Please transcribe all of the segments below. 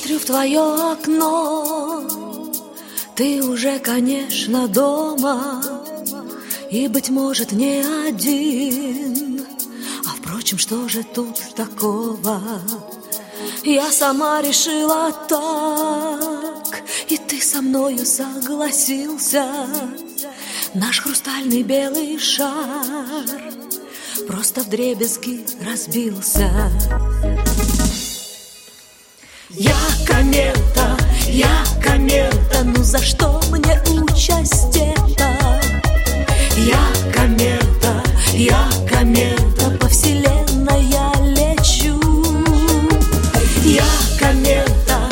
Смотрю в твое окно, ты уже, конечно, дома, и, быть может, не один. А впрочем, что же тут такого? Я сама решила так, и ты со мною согласился. Наш хрустальный белый шар просто вдребезги разбился. Я комета, ну за что мне участь это? Я комета, по вселенной я лечу. Я комета,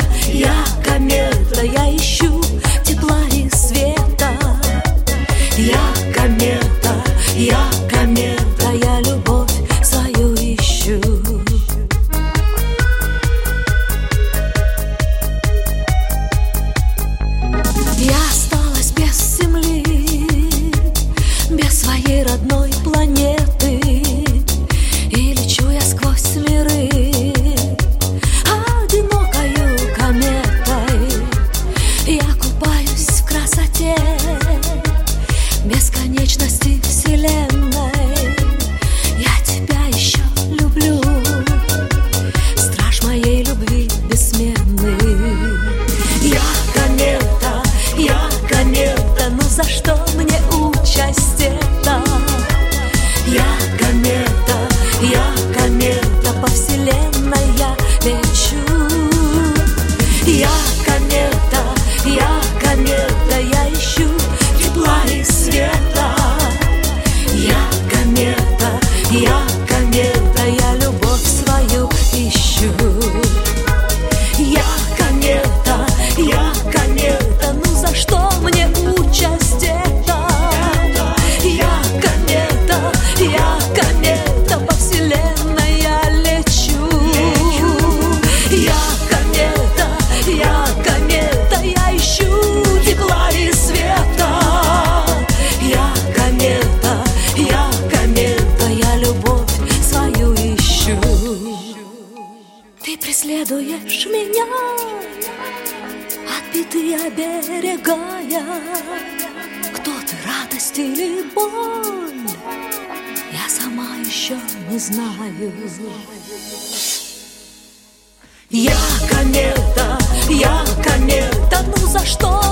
я ищу тепла и света. Я комета, я любовь свою ищу. Я осталась без земли, без своей родной планеты, и лечу я сквозь миры одинокою кометой. Я купаюсь в красоте бесконечности вселенной. Я тебя еще люблю, страж моей любви бессменный. Я комета, ну за что мне участь это? Я комета, по вселенной я лечу. Я комета, я ищу тепла и света. Я комета, я любовь свою ищу. Я комета, ну за что мне участь это? Я комета, по вселенной я лечу. Я комета, я ищу тепла и света. Я комета, я любовь свою ищу. Ты преследуешь меня, отбитый оберегая. Кто ты, радость или боль? Я сама еще не знаю. Я комета, ну за что